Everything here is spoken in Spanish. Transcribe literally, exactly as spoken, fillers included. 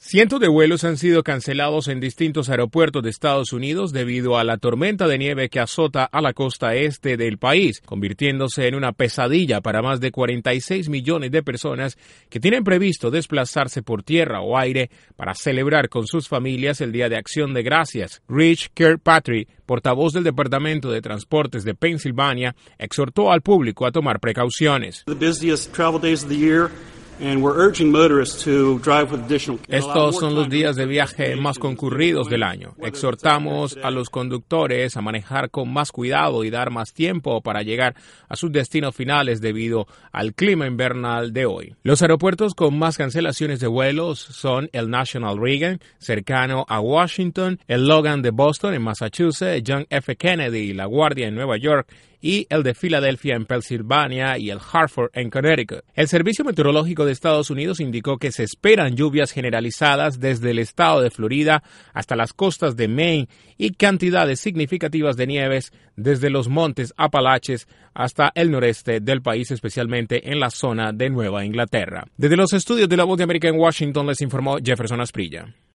Cientos de vuelos han sido cancelados en distintos aeropuertos de Estados Unidos debido a la tormenta de nieve que azota a la costa este del país, convirtiéndose en una pesadilla para más de cuarenta y seis millones de personas que tienen previsto desplazarse por tierra o aire para celebrar con sus familias el Día de Acción de Gracias. Rich Kirkpatrick, portavoz del Departamento de Transportes de Pensilvania, exhortó al público a tomar precauciones. Estos son los días de viaje más concurridos del año. Exhortamos a los conductores a manejar con más cuidado y dar más tiempo para llegar a sus destinos finales debido al clima invernal de hoy. Los aeropuertos con más cancelaciones de vuelos son el National Reagan, cercano a Washington, el Logan de Boston en Massachusetts, John F. Kennedy y La Guardia en Nueva York, y el de Filadelfia en Pensilvania y el Hartford en Connecticut. El Servicio Meteorológico de Estados Unidos indicó que se esperan lluvias generalizadas desde el estado de Florida hasta las costas de Maine y cantidades significativas de nieves desde los montes Apalaches hasta el noreste del país, especialmente en la zona de Nueva Inglaterra. Desde los estudios de La Voz de América en Washington les informó Jefferson Asprilla.